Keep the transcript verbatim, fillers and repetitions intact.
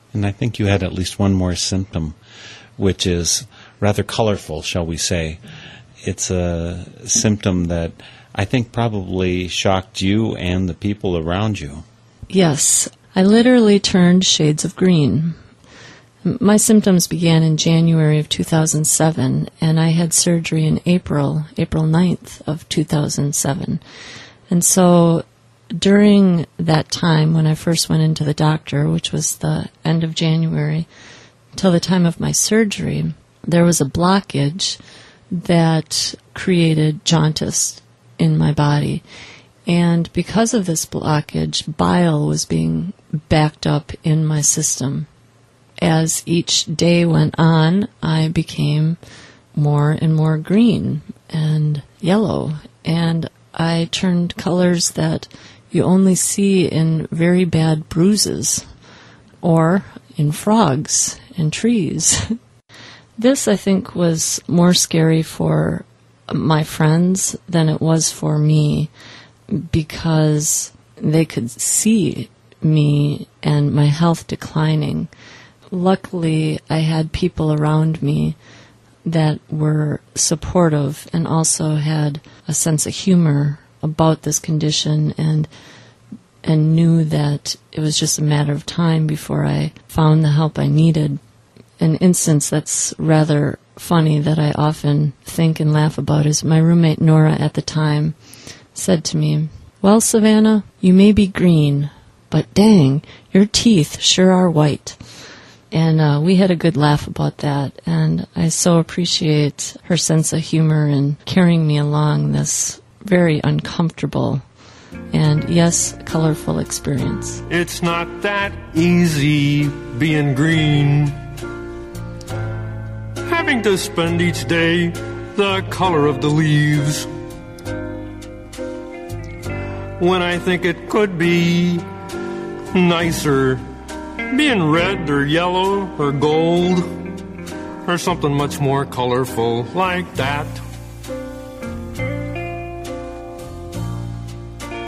And I think you had at least one more symptom, which is rather colorful, shall we say. It's a symptom that I think probably shocked you and the people around you. Yes, I literally turned shades of green. My symptoms began in January of two thousand seven, and I had surgery in April, April ninth of two thousand seven. And so during that time when I first went into the doctor, which was the end of January, till the time of my surgery, there was a blockage that created jaundice in my body. And because of this blockage, bile was being backed up in my system. As each day went on, I became more and more green and yellow, and I turned colors that you only see in very bad bruises or in frogs and trees. This, I think, was more scary for my friends than it was for me, because they could see me and my health declining. Luckily, I had people around me that were supportive and also had a sense of humor about this condition, and and knew that it was just a matter of time before I found the help I needed. An instance that's rather funny that I often think and laugh about is my roommate Nora at the time said to me, "Well, Savannah, you may be green, but dang, your teeth sure are white." And uh, we had a good laugh about that, and I so appreciate her sense of humor in carrying me along this very uncomfortable and, yes, colorful experience. It's not that easy being green, having to spend each day the color of the leaves, when I think it could be nicer being red or yellow or gold or something much more colorful like that.